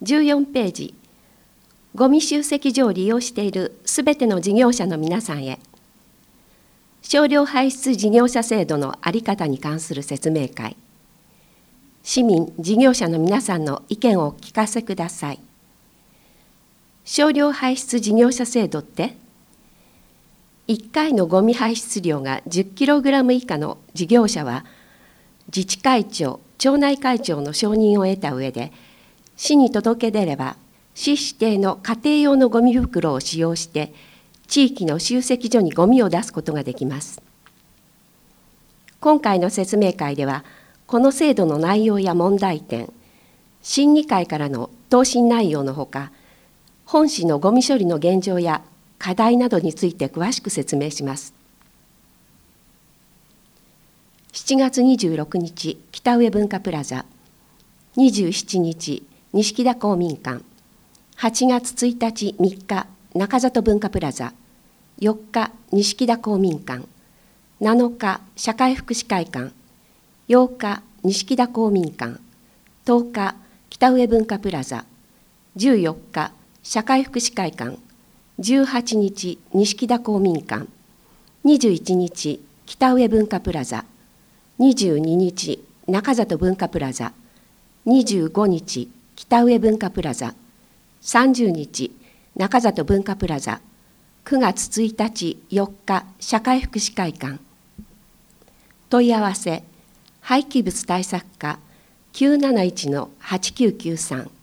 14ページ、ごみ集積所を利用しているすべての事業者の皆さんへ、少量排出事業者制度の在り方に関する説明会。市民・事業者の皆さんの意見をお聞かせください。少量排出事業者制度って、1回のゴミ排出量が 10kg 以下の事業者は、自治会長、町内会長の承認を得た上で、市に届け出れば、市指定の家庭用のゴミ袋を使用して、地域の集積所にゴミを出すことができます。今回の説明会では、この制度の内容や問題点、審議会からの答申内容のほか、本市のゴミ処理の現状や課題などについて詳しく説明します。7月26日、北上文化プラザ、27日、錦田公民館、8月1日、3日、中里文化プラザ、4日、錦田公民館、7日、社会福祉会館、8日、錦田公民館、10日、北上文化プラザ、14日、社会福祉会館、18日、錦田公民館、21日、北上文化プラザ、22日、中里文化プラザ、25日、北上文化プラザ、30日、中里文化プラザ、9月1日、4日、社会福祉会館。問い合わせ、廃棄物対策課 971-8993